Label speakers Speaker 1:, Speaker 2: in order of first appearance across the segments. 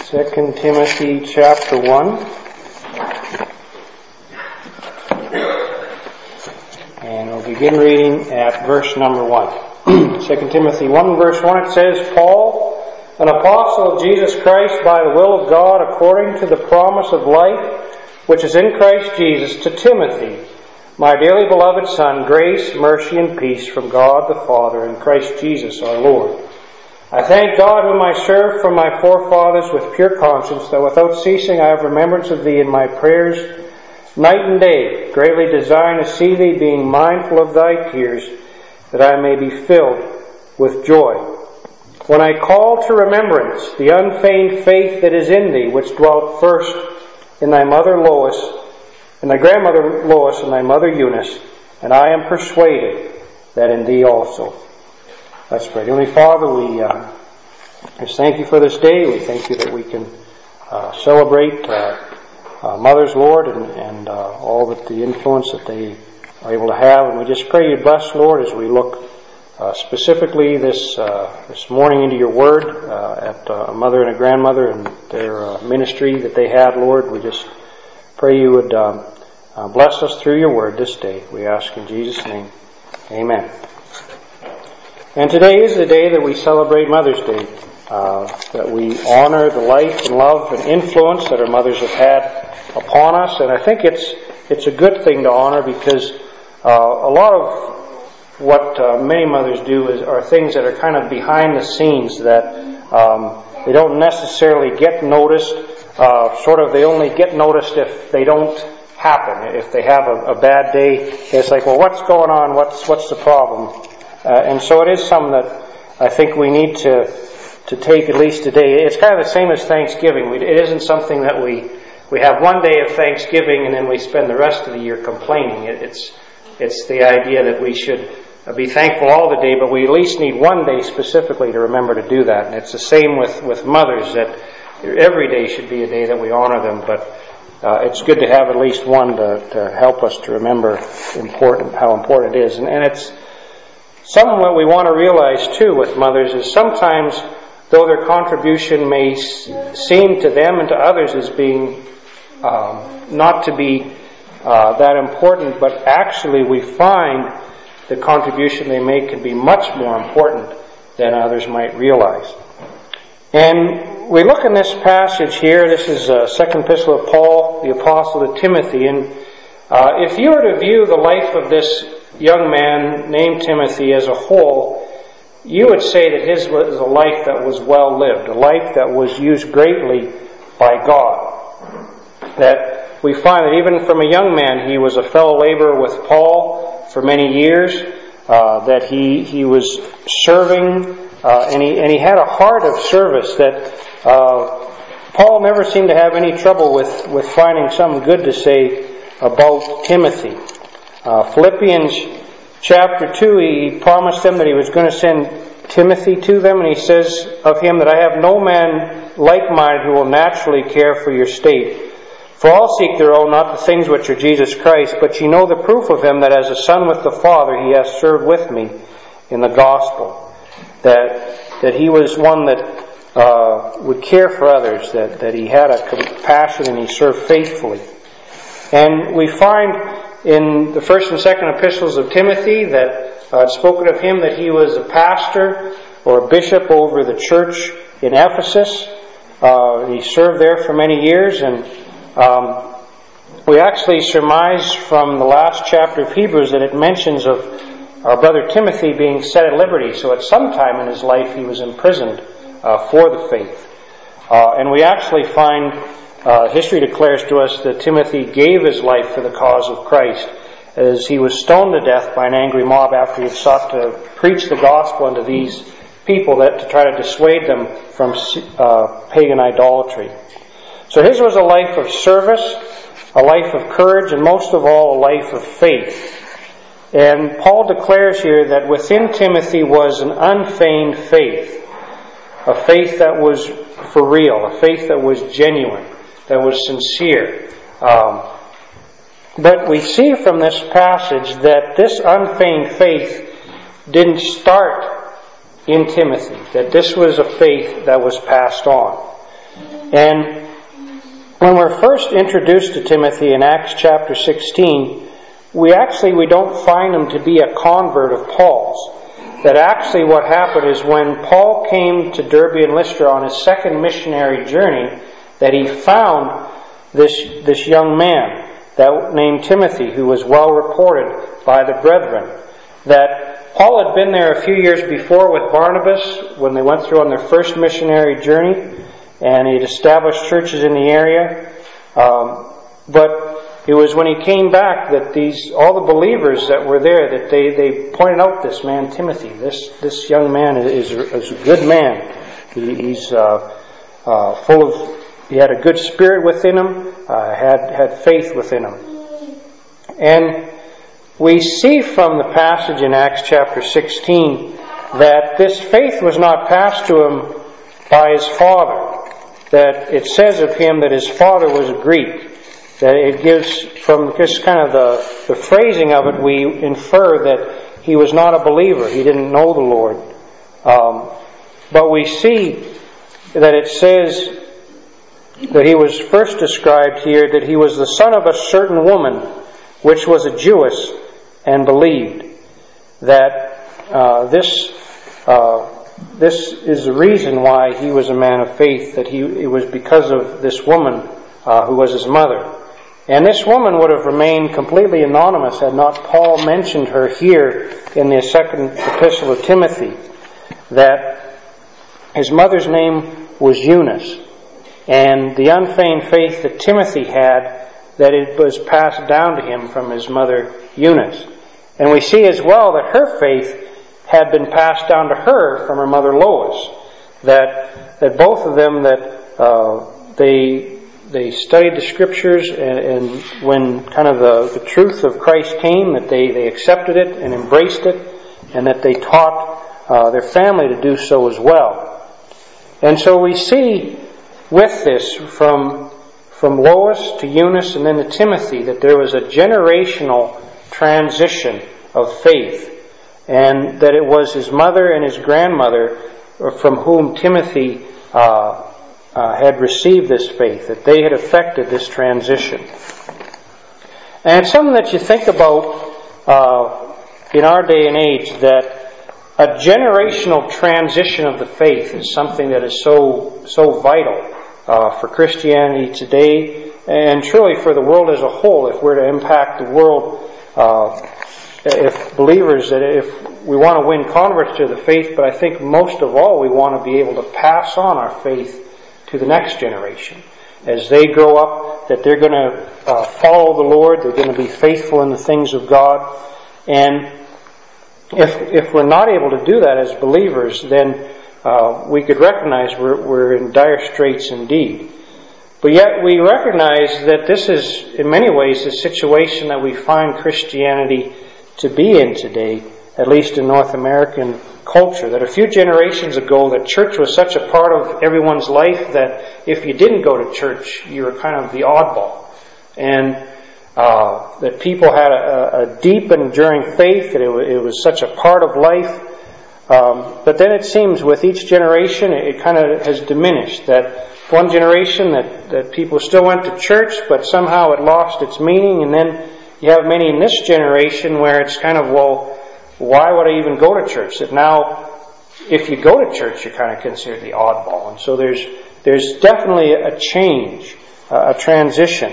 Speaker 1: 2 Timothy chapter 1. And we'll begin reading at verse number 1. 2 Timothy 1 verse 1, it says, Paul, an apostle of Jesus Christ by the will of God, according to the promise of life which is in Christ Jesus, to Timothy, my dearly beloved Son, grace, mercy, and peace from God the Father and Christ Jesus our Lord. I thank God whom I serve from my forefathers with pure conscience, that without ceasing I have remembrance of thee in my prayers night and day, greatly desiring to see thee, being mindful of thy tears, that I may be filled with joy. When I call to remembrance the unfeigned faith that is in thee, which dwelt first in thy mother Lois, and thy grandmother Lois, and thy mother Eunice, and I am persuaded that in thee also. Let's pray. Heavenly Father, we just thank you for this day. We thank you that we can celebrate mothers, Lord, and all that the influence that they are able to have. And we just pray you bless, Lord, as we look specifically this morning into your word at a mother and a grandmother and their ministry that they had, Lord. We just pray you would bless us through your word this day. We ask in Jesus' name. Amen. And today is the day that we celebrate Mother's Day, that we honor the life and love and influence that our mothers have had upon us. And I think it's a good thing to honor, because a lot of what many mothers do are things that are kind of behind the scenes, that they don't necessarily get noticed. They only get noticed if they don't happen. If they have a bad day, it's like, well, what's going on? What's the problem? And so it is something that I think we need to take at least a day. It's kind of the same as Thanksgiving. It isn't something that we have one day of Thanksgiving and then we spend the rest of the year complaining. It's the idea that we should be thankful all the day, but we at least need one day specifically to remember to do that. And it's the same with mothers, that every day should be a day that we honor them, but it's good to have at least one to help us to remember how important it is. And it's something that we want to realize too with mothers is sometimes, though their contribution may seem to them and to others as being not to be that important, but actually we find the contribution they make can be much more important than others might realize. And we look in this passage here. This is a second epistle of Paul, the apostle to Timothy. And if you were to view the life of this young man named Timothy as a whole, you would say that his was a life that was well lived, a life that was used greatly by God. That we find that even from a young man, he was a fellow laborer with Paul for many years, that he was serving, and he had a heart of service that Paul never seemed to have any trouble with finding something good to say about Timothy. Philippians chapter 2, he promised them that he was going to send Timothy to them, and he says of him that I have no man like-minded who will naturally care for your state. For all seek their own, not the things which are Jesus Christ, but ye know the proof of him, that as a son with the Father he has served with me in the gospel. That he was one that would care for others, that he had a compassion and he served faithfully. And we find in the first and second epistles of Timothy that it's spoken of him that he was a pastor or a bishop over the church in Ephesus. He served there for many years, and we actually surmise from the last chapter of Hebrews that it mentions of our brother Timothy being set at liberty. So at some time in his life he was imprisoned for the faith. And we actually find history declares to us that Timothy gave his life for the cause of Christ, as he was stoned to death by an angry mob after he had sought to preach the gospel unto these people to try to dissuade them from pagan idolatry. So his was a life of service, a life of courage, and most of all, a life of faith. And Paul declares here that within Timothy was an unfeigned faith, a faith that was for real, a faith that was genuine, that was sincere. But we see from this passage that this unfeigned faith didn't start in Timothy, that this was a faith that was passed on. And when we're first introduced to Timothy in Acts chapter 16, we don't find him to be a convert of Paul's. That actually what happened is when Paul came to Derbe and Lystra on his second missionary journey, that he found this young man named Timothy, who was well reported by the brethren. That Paul had been there a few years before with Barnabas when they went through on their first missionary journey, and he had established churches in the area. But it was when he came back that all the believers that were there, that they pointed out this man Timothy. This young man is a good man. He's he had a good spirit within him, had faith within him. And we see from the passage in Acts chapter 16 that this faith was not passed to him by his father. That it says of him that his father was a Greek. That it gives, from just kind of the phrasing of it, we infer that he was not a believer. He didn't know the Lord. But we see that it says that he was first described here that he was the son of a certain woman, which was a Jewess, and believed. That this is the reason why he was a man of faith, that it was because of this woman who was his mother. And this woman would have remained completely anonymous had not Paul mentioned her here in the second epistle of Timothy, that his mother's name was Eunice. And the unfeigned faith that Timothy had, that it was passed down to him from his mother Eunice. And we see as well that her faith had been passed down to her from her mother Lois. That both of them, they studied the Scriptures, and when kind of the truth of Christ came, that they accepted it and embraced it, and that they taught their family to do so as well. And so we see with this from Lois to Eunice and then to Timothy that there was a generational transition of faith, and that it was his mother and his grandmother from whom Timothy had received this faith, that they had affected this transition. And it's something that you think about in our day and age, that a generational transition of the faith is something that is so vital for Christianity today, and truly for the world as a whole. If we're to impact the world, if believers, that if we want to win converts to the faith, but I think most of all we want to be able to pass on our faith to the next generation. As they grow up, that they're going to follow the Lord, they're going to be faithful in the things of God. And if we're not able to do that as believers, then we could recognize we're in dire straits indeed. But yet we recognize that this is, in many ways, the situation that we find Christianity to be in today, at least in North American culture. That a few generations ago, that church was such a part of everyone's life that if you didn't go to church, you were kind of the oddball. And that people had a deep and enduring faith, that it was such a part of life. But then it seems with each generation, it kind of has diminished. That one generation that people still went to church, but somehow it lost its meaning. And then you have many in this generation where it's kind of, well, why would I even go to church? That now, if you go to church, you're kind of considered the oddball. And so there's definitely a change, a transition.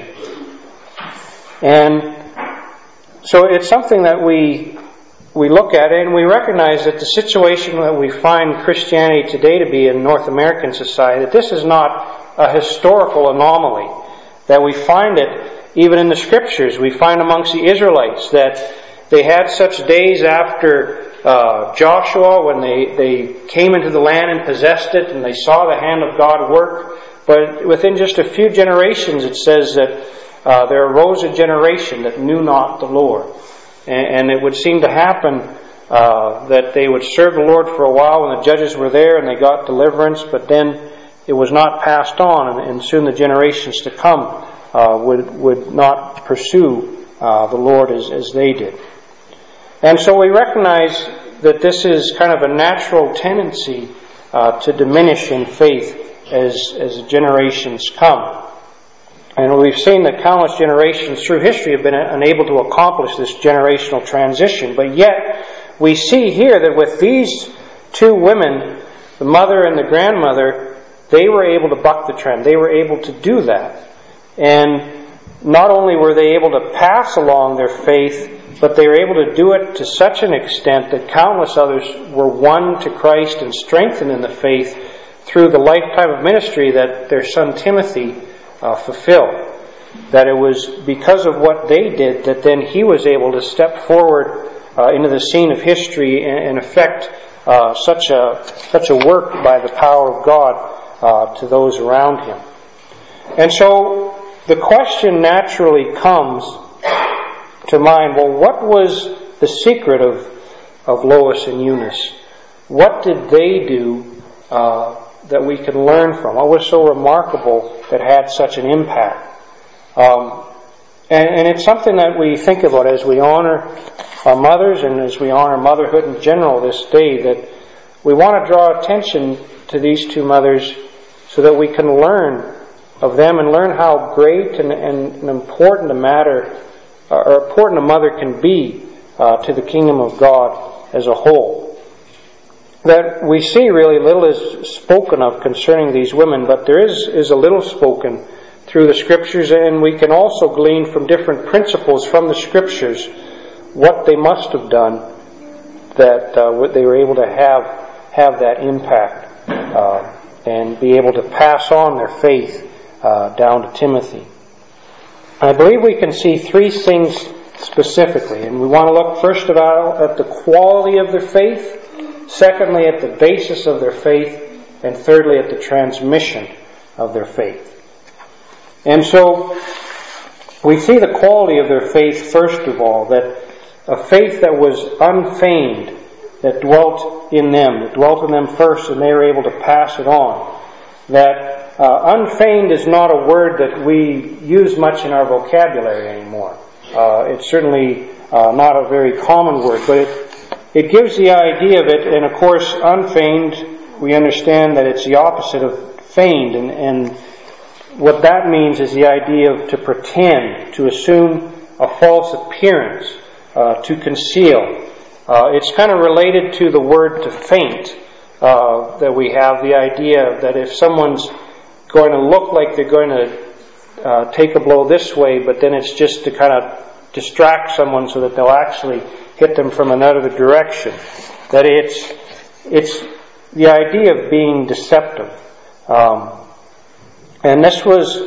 Speaker 1: And so it's something that we look at it, and we recognize that the situation that we find Christianity today to be in North American society, that this is not a historical anomaly. That we find it even in the Scriptures. We find amongst the Israelites that they had such days after Joshua, when they came into the land and possessed it, and they saw the hand of God work. But within just a few generations, it says that there arose a generation that knew not the Lord. And it would seem to happen that they would serve the Lord for a while when the judges were there and they got deliverance, but then it was not passed on, and soon the generations to come would not pursue the Lord as they did. And so we recognize that this is kind of a natural tendency to diminish in faith as generations come. And we've seen that countless generations through history have been unable to accomplish this generational transition. But yet, we see here that with these two women, the mother and the grandmother, they were able to buck the trend. They were able to do that. And not only were they able to pass along their faith, but they were able to do it to such an extent that countless others were won to Christ and strengthened in the faith through the lifetime of ministry that their son Timothy fulfilled. That it was because of what they did that then he was able to step forward into the scene of history and effect such a work by the power of God to those around him. And so the question naturally comes to mind, well, what was the secret of Lois and Eunice? What did they do that we can learn from? What was so remarkable that had such an impact? And it's something that we think about as we honor our mothers and as we honor motherhood in general this day, that we want to draw attention to these two mothers so that we can learn of them and learn how great and important a matter or important a mother can be to the kingdom of God as a whole. That we see really little is spoken of concerning these women, but there is a little spoken through the Scriptures, and we can also glean from different principles from the Scriptures what they must have done that they were able to have that impact and be able to pass on their faith down to Timothy. I believe we can see three things specifically, and we want to look first of all at the quality of their faith, secondly at the basis of their faith, and thirdly at the transmission of their faith. And so we see the quality of their faith first of all, that a faith that was unfeigned, that dwelt in them first, and they were able to pass it on. That unfeigned is not a word that we use much in our vocabulary anymore. It's certainly not a very common word, but it gives the idea of it, and of course unfeigned, we understand that it's the opposite of feigned, and what that means is the idea of to pretend, to assume a false appearance, to conceal. It's kind of related to the word to faint that we have, the idea that if someone's going to look like they're going to take a blow this way, but then it's just to kind of distract someone so that they'll actually hit them from another direction. That it's the idea of being deceptive. And this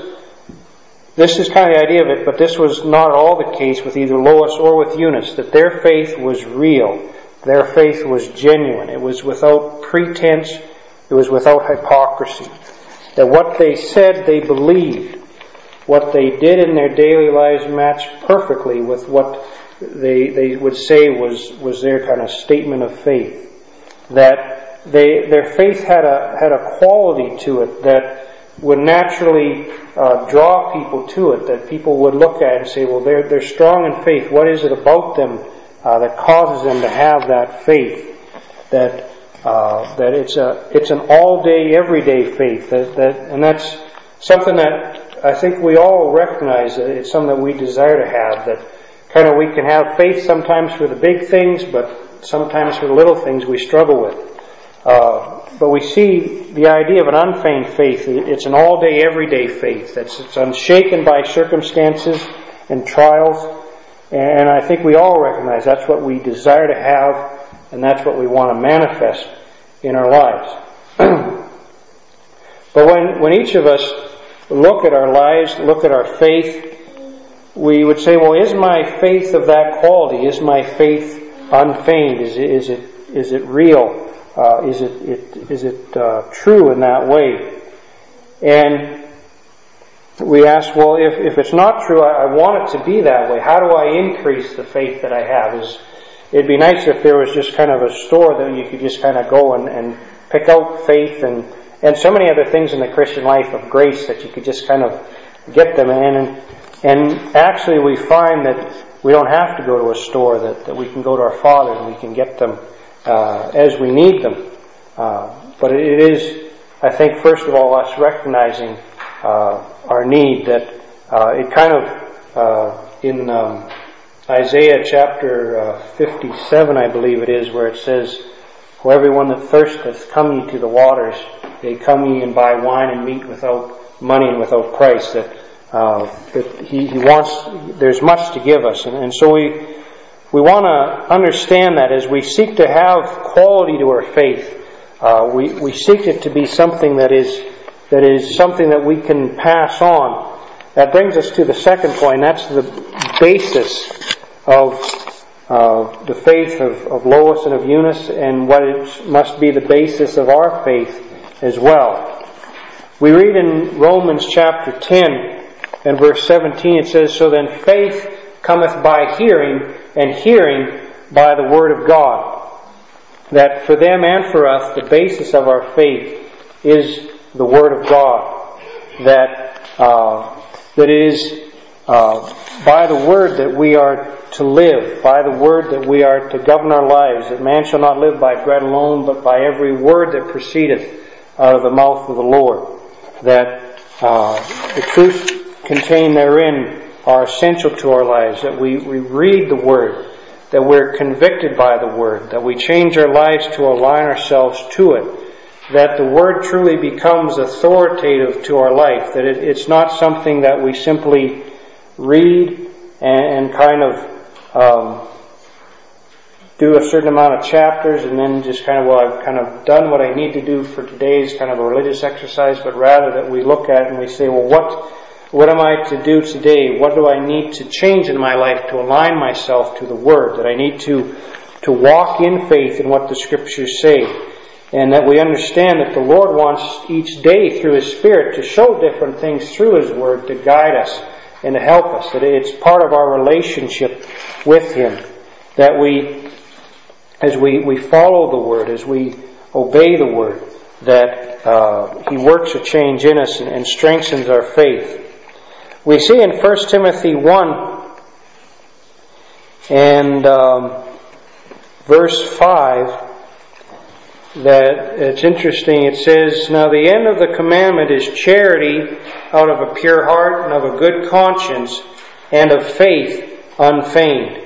Speaker 1: is kind of the idea of it, but this was not at all the case with either Lois or with Eunice, that their faith was real. Their faith was genuine. It was without pretense. It was without hypocrisy. That what they said, they believed. What they did in their daily lives matched perfectly with what they would say was their kind of statement of faith. That their faith had a quality to it that would naturally draw people to it, that people would look at and say, well, they're strong in faith. What is it about them that causes them to have that faith? That it's an all-day, everyday faith. And that's something that I think we all recognize that it's something that we desire to have. That kind of we can have faith sometimes for the big things, but sometimes for the little things we struggle with. But we see the idea of an unfeigned faith. It's an all-day, everyday faith. It's unshaken by circumstances and trials. And I think we all recognize that's what we desire to have, and that's what we want to manifest in our lives. But when each of us look at our lives, look at our faith, we would say, well, is my faith of that quality? Is my faith unfeigned? Is it real? Is it true in that way? And we ask, well, if it's not true, I want it to be that way. How do I increase the faith that I have? It'd be nice if there was just kind of a store that you could just kind of go and pick out faith and so many other things in the Christian life of grace that you could just kind of get them in. And actually we find that we don't have to go to a store, that we can go to our Father and we can get them as we need them. But it is I think, first of all, us recognizing our need. That it kind of, in Isaiah chapter 57, I believe it is, where it says, "For everyone that thirsteth, come ye to the waters. They come ye and buy wine and meat without money and without price." That he wants, there's much to give us. And so we want to understand that as we seek to have quality to our faith, we seek it to be something that is something that we can pass on. That brings us to the second point. That's the basis of the faith of Lois and of Eunice, and what it must be the basis of our faith as well. We read in Romans chapter 10 and verse 17, it says, "So then faith cometh by hearing, and hearing by the word of God." That for them and for us, the basis of our faith is the word of God. That it is by the word that we are to live, by the word that we are to govern our lives, that man shall not live by bread alone, but by every word that proceedeth out of the mouth of the Lord. That the truths contained therein are essential to our lives, that we read the word, that we're convicted by the word, that we change our lives to align ourselves to it, that the word truly becomes authoritative to our life, that it's not something that we simply read and kind of do a certain amount of chapters and then just kind of, well, I've kind of done what I need to do for today's kind of a religious exercise, but rather that we look at it and we say, well, what am I to do today? What do I need to change in my life to align myself to the Word? That I need to walk in faith in what the Scriptures say. And that we understand that the Lord wants each day through His Spirit to show different things through His Word to guide us and to help us. That it's part of our relationship with Him. That as we follow the Word, as we obey the Word, that He works a change in us and strengthens our faith. We see in 1 Timothy 1 and verse 5 that it's interesting. It says, "Now the end of the commandment is charity out of a pure heart and of a good conscience and of faith unfeigned."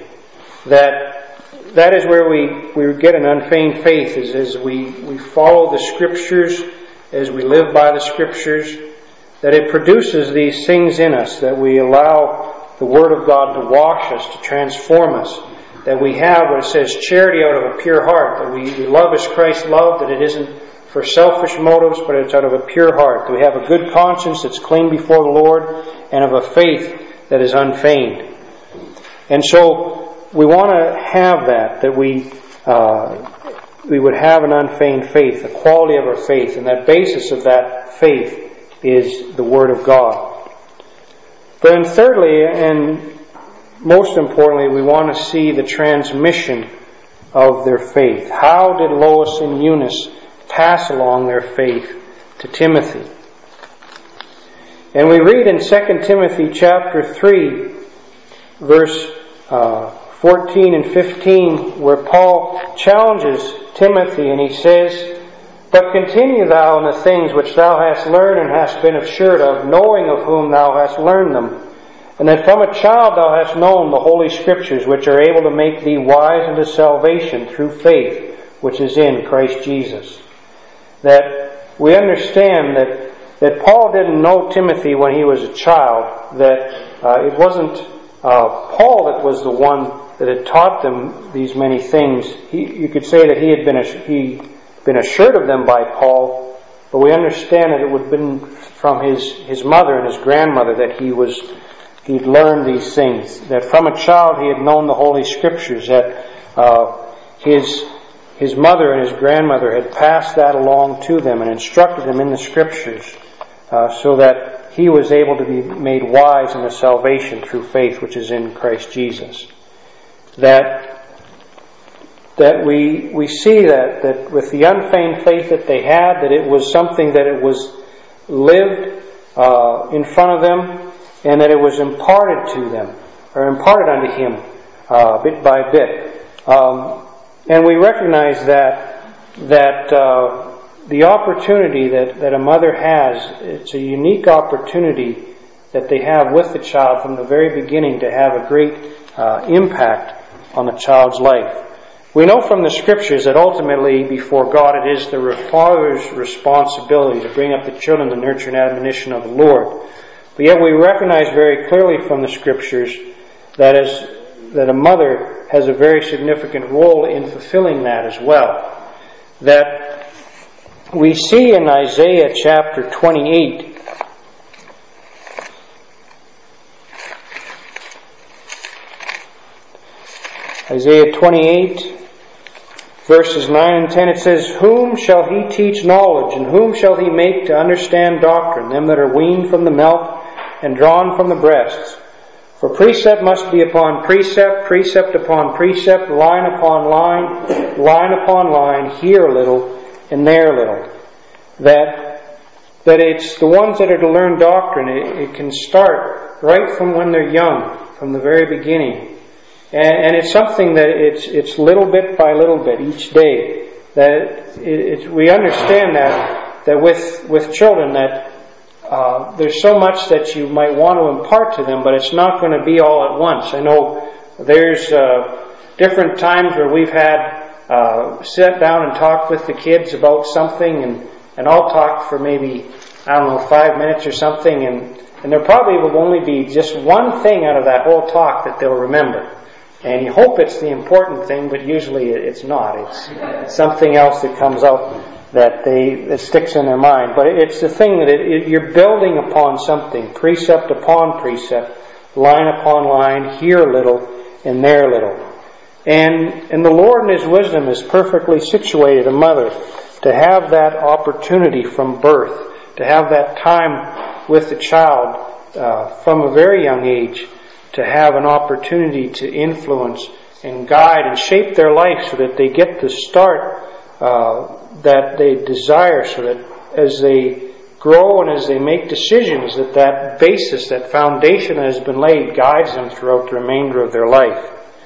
Speaker 1: That is where we get an unfeigned faith, is as we follow the Scriptures, as we live by the Scriptures, that it produces these things in us, that we allow the Word of God to wash us, to transform us, that we have what it says, charity out of a pure heart, that we love as Christ loved, that it isn't for selfish motives, but it's out of a pure heart, that we have a good conscience that's clean before the Lord, and of a faith that is unfeigned. And so we want to have that we would have an unfeigned faith, the quality of our faith, and that basis of that faith is the Word of God. But then thirdly, and most importantly, we want to see the transmission of their faith. How did Lois and Eunice pass along their faith to Timothy? And we read in 2 Timothy chapter 3, verse 14 and 15, where Paul challenges Timothy, and he says, "But continue thou in the things which thou hast learned and hast been assured of, knowing of whom thou hast learned them, and that from a child thou hast known the Holy Scriptures, which are able to make thee wise unto salvation through faith, which is in Christ Jesus." That we understand that Paul didn't know Timothy when he was a child, that it wasn't Paul that was the one that had taught them these many things. You could say that he had been assured of them by Paul, but we understand that it would have been from his mother and his grandmother that he'd learned these things. That from a child he had known the Holy Scriptures, that his mother and his grandmother had passed that along to them and instructed them in the Scriptures, so that he was able to be made wise in the salvation through faith which is in Christ Jesus. That we see that with the unfeigned faith that they had, that it was something that it was lived in front of them, and that it was imparted to them, or imparted unto him bit by bit. And we recognize that the opportunity that a mother has, it's a unique opportunity that they have with the child from the very beginning to have a great impact on the child's life. We know from the Scriptures that ultimately, before God, it is the father's responsibility to bring up the children in the nurture and admonition of the Lord. But yet we recognize very clearly from the Scriptures that a mother has a very significant role in fulfilling that as well. That we see in Isaiah chapter 28, Isaiah 28, verses 9 and 10, it says, "Whom shall he teach knowledge, and whom shall he make to understand doctrine? Them that are weaned from the milk and drawn from the breasts. For precept must be upon precept, precept upon precept, line upon line, line upon line, here a little and there a little." That it's the ones that are to learn doctrine. It can start right from when they're young, from the very beginning. And it's something that it's little bit by little bit each day. That we understand that with children that there's so much that you might want to impart to them, but it's not going to be all at once. I know there's different times where we've had sit down and talk with the kids about something, and I'll talk for maybe 5 minutes or something, and there probably will only be just one thing out of that whole talk that they'll remember. And you hope it's the important thing, but usually it's not. It's something else that comes out that sticks in their mind. But it's the thing that you're building upon something, precept upon precept, line upon line, here a little and there a little. And the Lord in His wisdom has perfectly situated a mother to have that opportunity from birth, to have that time with the child from a very young age, to have an opportunity to influence and guide and shape their life so that they get the start that they desire, so that as they grow and as they make decisions, that basis, that foundation that has been laid guides them throughout the remainder of their life.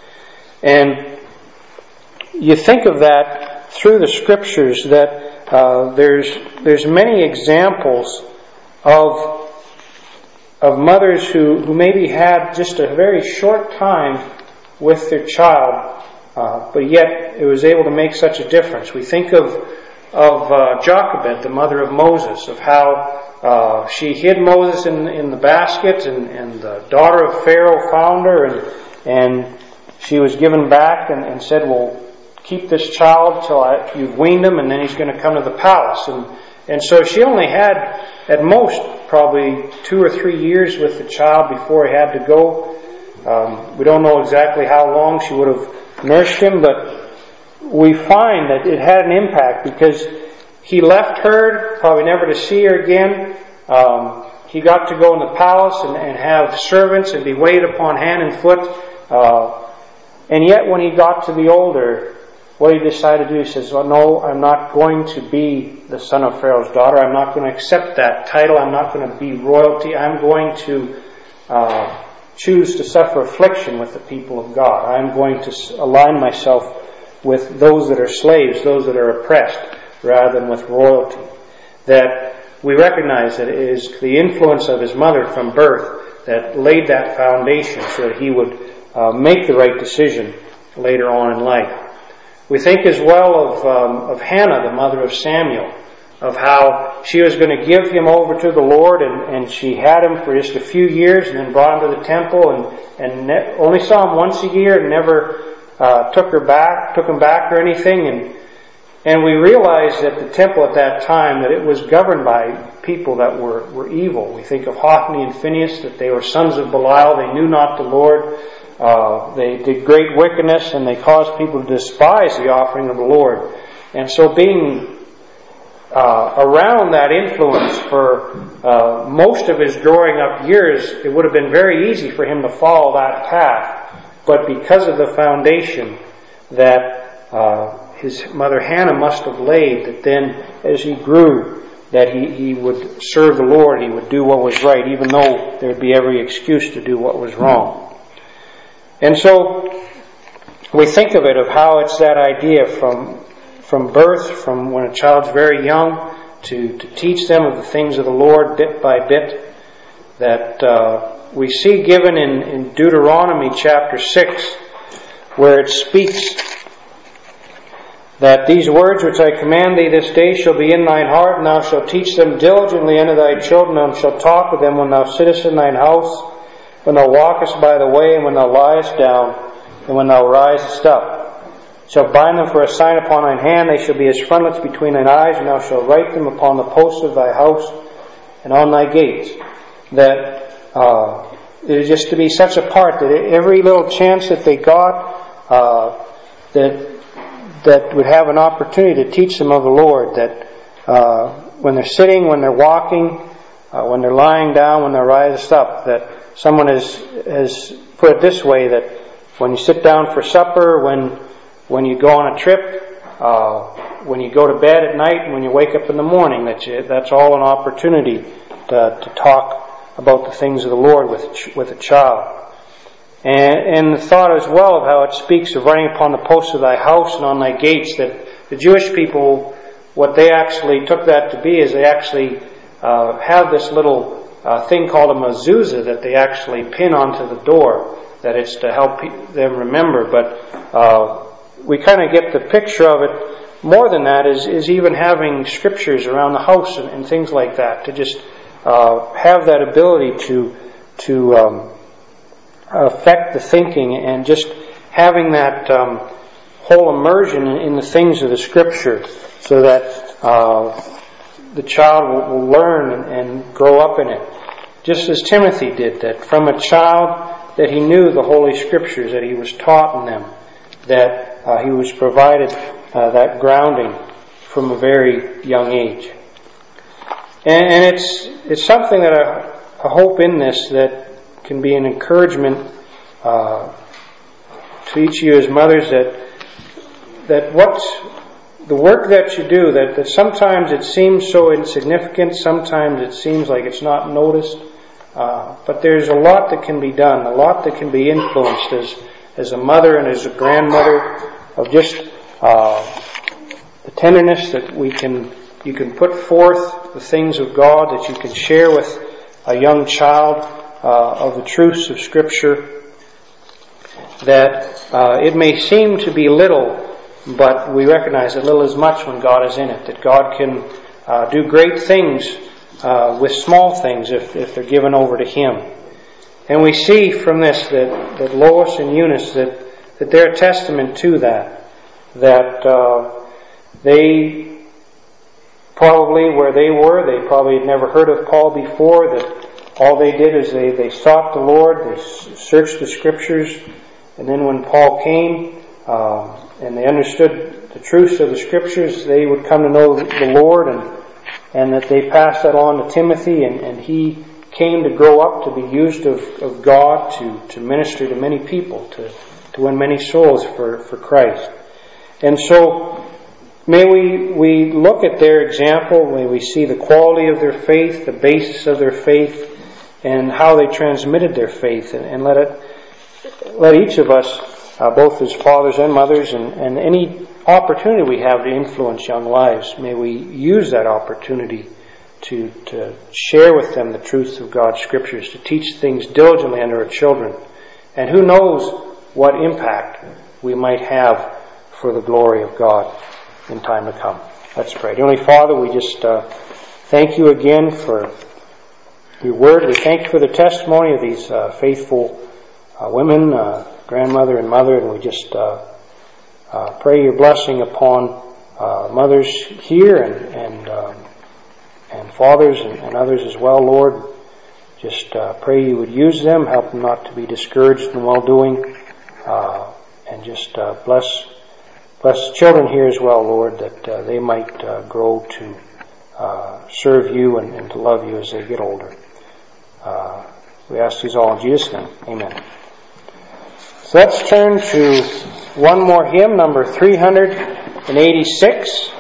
Speaker 1: And you think of that through the Scriptures, that there's many examples of mothers who maybe had just a very short time with their child, but yet it was able to make such a difference. We think of Jochebed, the mother of Moses, of how she hid Moses in the basket, and the daughter of Pharaoh found her, and she was given back and said, "Well, keep this child till you've weaned him, and then he's going to come to the palace." And so she only had, at most, probably 2 or 3 years with the child before he had to go. We don't know exactly how long she would have nursed him, but we find that it had an impact because he left her, probably never to see her again. He got to go in the palace and have servants and be waited upon hand and foot. And yet when he got to be older, what he decided to do, he says, "Well, no, I'm not going to be the son of Pharaoh's daughter. I'm not going to accept that title. I'm not going to be royalty. I'm going to choose to suffer affliction with the people of God. I'm going to align myself with those that are slaves, those that are oppressed, rather than with royalty." That we recognize that it is the influence of his mother from birth that laid that foundation so that he would make the right decision later on in life. We think as well of Hannah, the mother of Samuel, of how she was going to give him over to the Lord, and she had him for just a few years and then brought him to the temple and only saw him once a year and never took him back or anything. And we realize that the temple at that time, that it was governed by people that were evil. We think of Hophni and Phinehas, that they were sons of Belial. They knew not the Lord. They did great wickedness, and they caused people to despise the offering of the Lord. And so being around that influence for most of his growing up years, it would have been very easy for him to follow that path. But because of the foundation that his mother Hannah must have laid, that then as he grew, that he would serve the Lord, he would do what was right, even though there would be every excuse to do what was wrong. And so we think of it, of how it's that idea from from birth, from when a child's very young, to teach them of the things of the Lord bit by bit, that we see given in Deuteronomy chapter 6, where it speaks that these words which I command thee this day shall be in thine heart, and thou shalt teach them diligently unto thy children, and shalt talk with them when thou sittest in thine house, when thou walkest by the way, and when thou liest down, and when thou risest up. Shalt bind them for a sign upon thine hand, they shall be as frontlets between thine eyes, and thou shalt write them upon the posts of thy house and on thy gates. That it is just to be such a part that every little chance that they got, that would have an opportunity to teach them of the Lord, that when they're sitting, when they're walking, when they're lying down, when they're rising up, that someone has put it this way, that when you sit down for supper, when you go on a trip, when you go to bed at night, and when you wake up in the morning, that's all an opportunity to talk about the things of the Lord with a child. And the thought as well of how it speaks of writing upon the posts of thy house and on thy gates, that the Jewish people, what they actually took that to be is they actually have this little thing called a mezuzah that they actually pin onto the door, that it's to help them remember. But we kind of get the picture of it. More than that is even having scriptures around the house and things like that, to just have that ability to affect the thinking, and just having that whole immersion in the things of the Scripture, so that the child will learn and grow up in it. Just as Timothy did, that from a child that he knew the Holy Scriptures, that he was taught in them, that he was provided that grounding from a very young age. And it's something that I hope in this that can be an encouragement to each of you as mothers, that what the work that you do, that sometimes it seems so insignificant, sometimes it seems like it's not noticed, but there's a lot that can be done, a lot that can be influenced as a mother and as a grandmother, of just the tenderness that you can put forth the things of God, that you can share with a young child of the truths of Scripture, that it may seem to be little, but we recognize that little is much when God is in it, that God can do great things with small things if they're given over to Him. And we see from this that Lois and Eunice, that they're a testament to that they probably, where they were, they probably had never heard of Paul before, that all they did is they sought the Lord, they searched the Scriptures, and then when Paul came and they understood the truths of the Scriptures, they would come to know the Lord, and that they passed that on to Timothy, and he came to grow up to be used of God to minister to many people, to win many souls for Christ. And so may we look at their example, may we see the quality of their faith, the basis of their faith, and how they transmitted their faith, and let each of us, both as fathers and mothers, and any opportunity we have to influence young lives, may we use that opportunity to share with them the truths of God's Scriptures, to teach things diligently unto our children. And who knows what impact we might have for the glory of God in time to come. Let's pray. Heavenly Father, we just thank you again for your word. We thank you for the testimony of these faithful women, grandmother and mother, and we just pray your blessing upon mothers here and fathers and others as well, Lord. Just pray you would use them, help them not to be discouraged in well-doing, and just bless children here as well, Lord, that they might grow to serve you and to love you as they get older. We ask these all in Jesus' name. Amen. So let's turn to one more hymn, number 386.